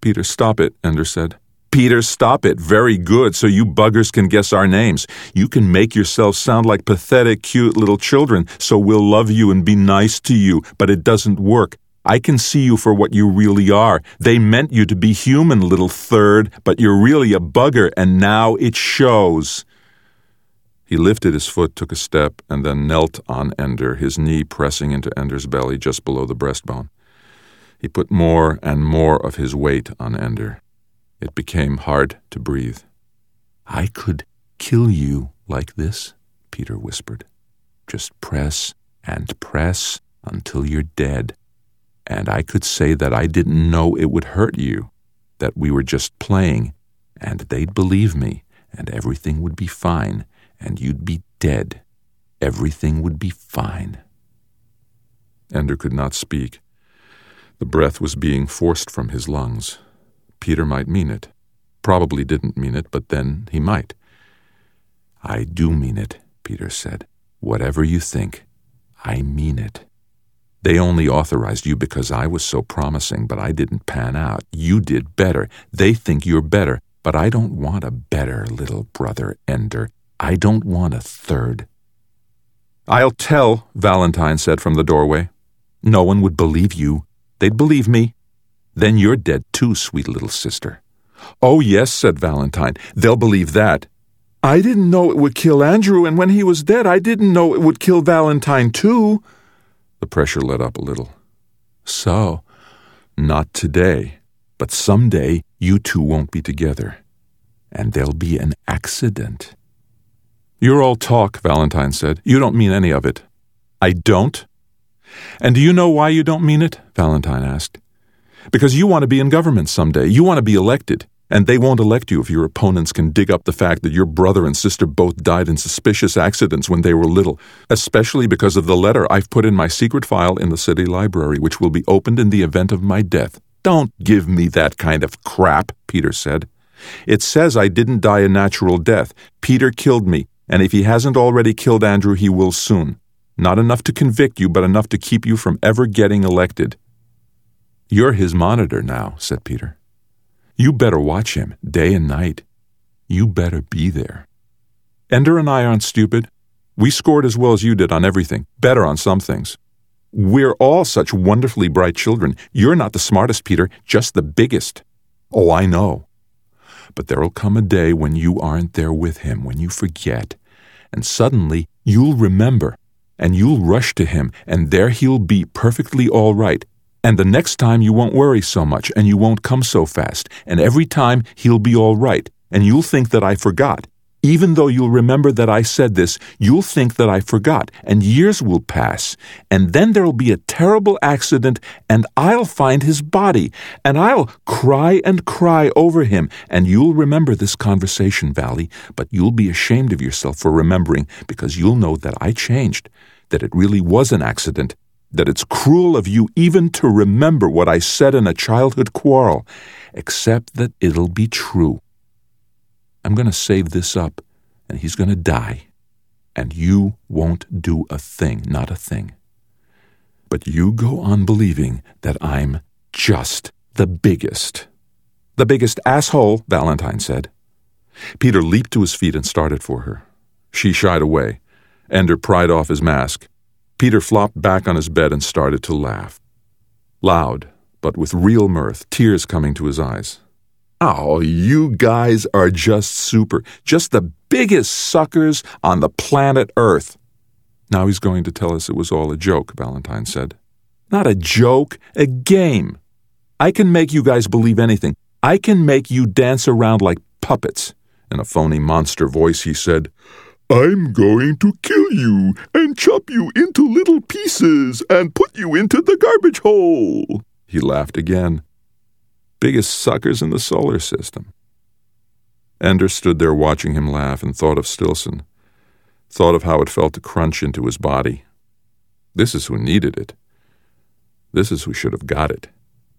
Peter, stop it, Ender said. Peter, stop it. Very good, so you buggers can guess our names. You can make yourselves sound like pathetic, cute little children, so we'll love you and be nice to you, but it doesn't work. I can see you for what you really are. They meant you to be human, little third, but you're really a bugger, and now it shows. He lifted his foot, took a step, and then knelt on Ender, his knee pressing into Ender's belly just below the breastbone. He put more and more of his weight on Ender. It became hard to breathe. I could kill you like this, Peter whispered. Just press and press until you're dead. And I could say that I didn't know it would hurt you, that we were just playing, and they'd believe me, and everything would be fine, and you'd be dead. Everything would be fine. Ender could not speak. The breath was being forced from his lungs. Peter might mean it. Probably didn't mean it, but then he might. I do mean it, Peter said. Whatever you think, I mean it. They only authorized you because I was so promising, but I didn't pan out. You did better. They think you're better, but I don't want a better little brother, Ender. I don't want a third. I'll tell, Valentine said from the doorway. No one would believe you. They'd believe me. Then you're dead too, sweet little sister. Oh, yes, said Valentine. They'll believe that. I didn't know it would kill Andrew, and when he was dead, I didn't know it would kill Valentine too. The pressure let up a little. So, not today, but someday you two won't be together, and there'll be an accident. You're all talk, Valentine said. You don't mean any of it. I don't? And do you know why you don't mean it? Valentine asked. Because you want to be in government someday. You want to be elected. And they won't elect you if your opponents can dig up the fact that your brother and sister both died in suspicious accidents when they were little, especially because of the letter I've put in my secret file in the city library, which will be opened in the event of my death. Don't give me that kind of crap, Peter said. It says I didn't die a natural death. Peter killed me, and if he hasn't already killed Andrew, he will soon. Not enough to convict you, but enough to keep you from ever getting elected. You're his monitor now, said Peter. You better watch him, day and night. You better be there. Ender and I aren't stupid. We scored as well as you did on everything, better on some things. We're all such wonderfully bright children. You're not the smartest, Peter, just the biggest. Oh, I know. But there'll come a day when you aren't there with him, when you forget. And suddenly you'll remember, and you'll rush to him, and there he'll be perfectly all right. And the next time you won't worry so much, and you won't come so fast, and every time he'll be all right, and you'll think that I forgot. Even though you'll remember that I said this, you'll think that I forgot, and years will pass, and then there'll be a terrible accident, and I'll find his body, and I'll cry and cry over him, and you'll remember this conversation, Valley, but you'll be ashamed of yourself for remembering, because you'll know that I changed, that it really was an accident, that it's cruel of you even to remember what I said in a childhood quarrel, except that it'll be true. I'm going to save this up, and he's going to die, and you won't do a thing, not a thing. But you go on believing that I'm just the biggest. The biggest asshole, Valentine said. Peter leaped to his feet and started for her. She shied away. Ender pried off his mask. Peter flopped back on his bed and started to laugh. Loud, but with real mirth, tears coming to his eyes. Oh, you guys are just super. Just the biggest suckers on the planet Earth. Now he's going to tell us it was all a joke, Valentine said. Not a joke, a game. I can make you guys believe anything. I can make you dance around like puppets. In a phony monster voice, he said, I'm going to kill you and chop you into little pieces and put you into the garbage hole. He laughed again. Biggest suckers in the solar system. Ender stood there watching him laugh and thought of Stilson, thought of how it felt to crunch into his body. This is who needed it. This is who should have got it.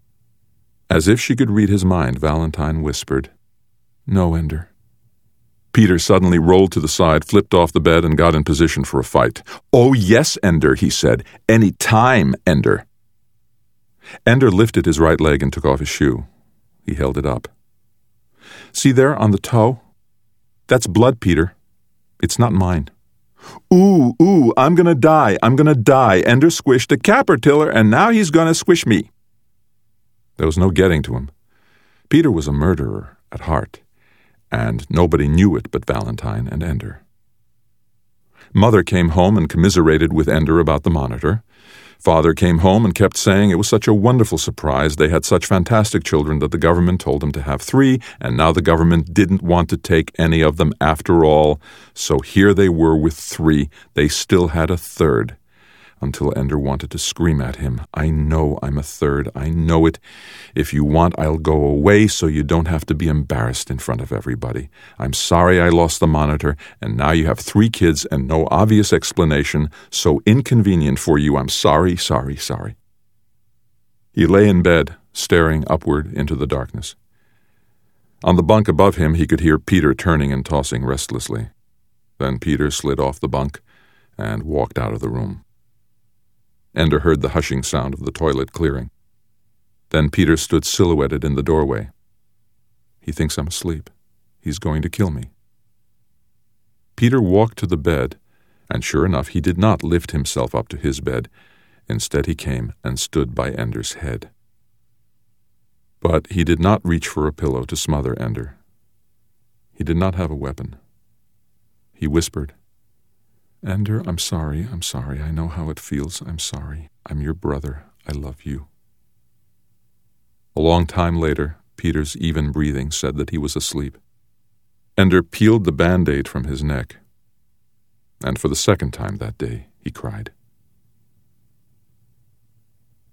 As if she could read his mind, Valentine whispered, No, Ender. Peter suddenly rolled to the side, flipped off the bed, and got in position for a fight. Oh, yes, Ender, he said. Any time, Ender. Ender lifted his right leg and took off his shoe. He held it up. "See there on the toe? That's blood, Peter. It's not mine." Ooh, I'm gonna die. Ender squished a capertiller, and now he's gonna squish me." There was no getting to him. Peter was a murderer at heart, and nobody knew it but Valentine and Ender. Mother came home and commiserated with Ender about the monitor. Father came home and kept saying it was such a wonderful surprise. They had such fantastic children that the government told them to have 3, and now the government didn't want to take any of them after all. So here they were with 3. They still had a 3rd. Until Ender wanted to scream at him, "I know I'm a 3rd. I know it. If you want, I'll go away so you don't have to be embarrassed in front of everybody. I'm sorry I lost the monitor, and now you have 3 kids and no obvious explanation. So inconvenient for you. I'm sorry. He lay in bed, staring upward into the darkness. On the bunk above him, he could hear Peter turning and tossing restlessly. Then Peter slid off the bunk and walked out of the room. Ender heard the hushing sound of the toilet clearing. Then Peter stood silhouetted in the doorway. He thinks I'm asleep. He's going to kill me. Peter walked to the bed, and sure enough, he did not lift himself up to his bed. Instead, he came and stood by Ender's head. But he did not reach for a pillow to smother Ender. He did not have a weapon. He whispered, "Ender, I'm sorry. I know how it feels. I'm sorry. I'm your brother. I love you." A long time later, Peter's even breathing said that he was asleep. Ender peeled the Band-Aid from his neck, and for the second time that day he cried.